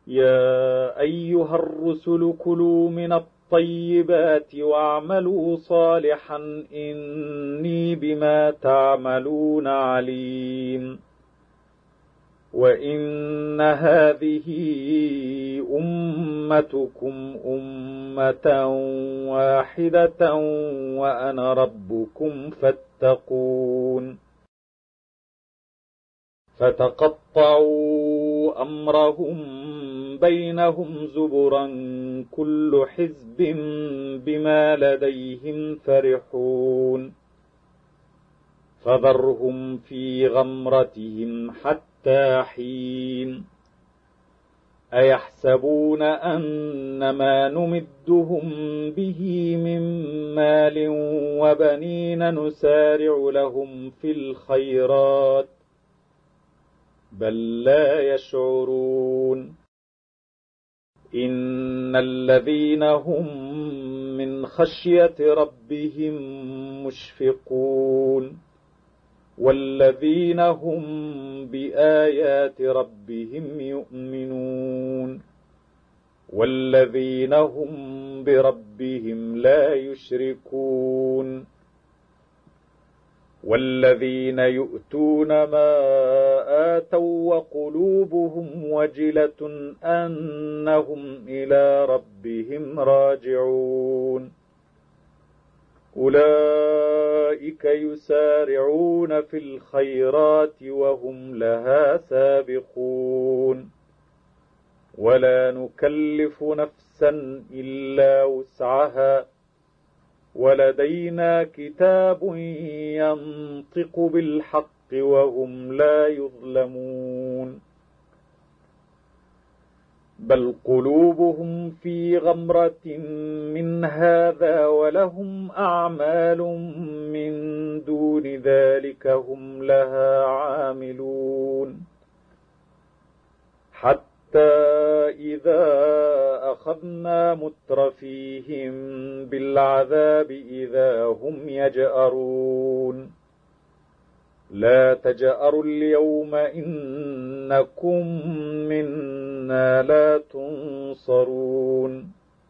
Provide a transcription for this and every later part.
يا أيها الرسل كلوا من الطيبات واعملوا صالحا إني بما تعملون عليم. وإن هذه أمتكم أمة واحدة وأنا ربكم فاتقون. فتقطعوا أمرهم بينهم زبرا كل حزب بما لديهم فرحون. فذرهم في غمرتهم حتى حين. أيحسبون أن ما نمدهم به من مال وبنين نسارع لهم في الخيرات بل لا يشعرون. إن الذين هم من خشية ربهم مشفقون والذين هم بآيات ربهم يؤمنون والذين هم بربهم لا يشركون. والذين يؤتون ما آتوا وقلوبهم وجلة أنهم إلى ربهم راجعون أولئك يسارعون في الخيرات وهم لها سابقون. ولا نكلف نفسا إلا وسعها ولدينا كتاب ينطق بالحق وهم لا يظلمون. بل قلوبهم في غمرة من هذا ولهم أعمال من دون ذلك هم لها عاملون. حتى إذا أخذنا مترفيهم بالعذاب إذا هم يجأرون. لا تجأروا اليوم إنكم منا لا تنصرون.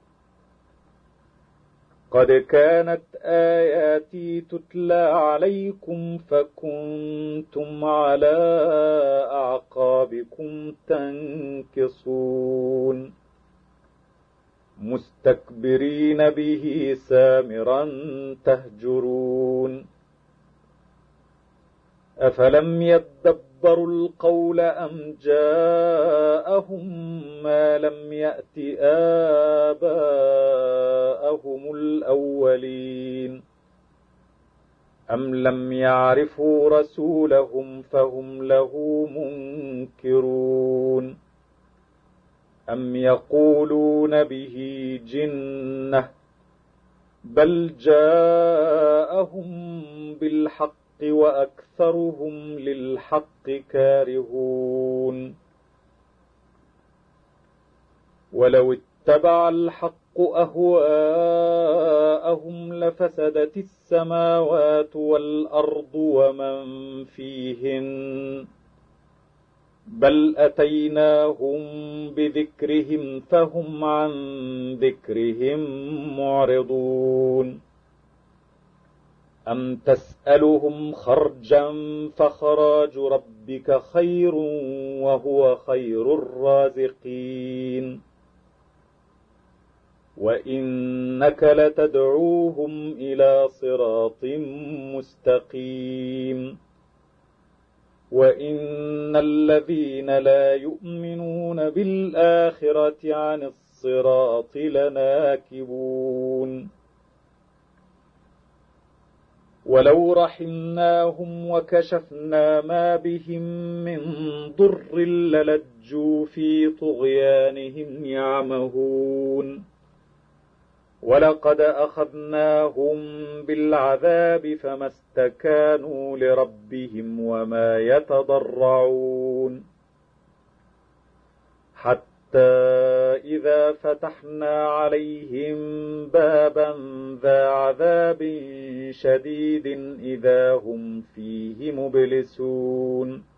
قد كانت آياتي تتلى عليكم فكنتم على أعقابكم تنكصون مستكبرين به سامرا تهجرون. أفلم يدبروا القول أم جاءهم ما لم يأت آباءهم الأولين أم لم يعرفوا رسولهم فهم له منكرون أم يقولون به جنة بل جاءهم بالحق وأكثرهم للحق كارهون. ولو اتبع الحق أهواءهم لفسدت السماوات والأرض ومن فيهن بل أتيناهم بذكرهم فهم عن ذكرهم معرضون. أم تسألهم خرجا فخراج ربك خير وهو خير الرازقين وإنك لتدعوهم إلى صراط مستقيم. وإن الذين لا يؤمنون بالآخرة عن الصراط لناكبون. ولو رحمناهم وكشفنا ما بهم من ضر للجوا في طغيانهم يعمهون. ولقد أخذناهم بالعذاب فما استكانوا لربهم وما يتضرعون حتى إذا فتحنا عليهم بابا ذا عذاب شديد إذا هم فيه مبلسون.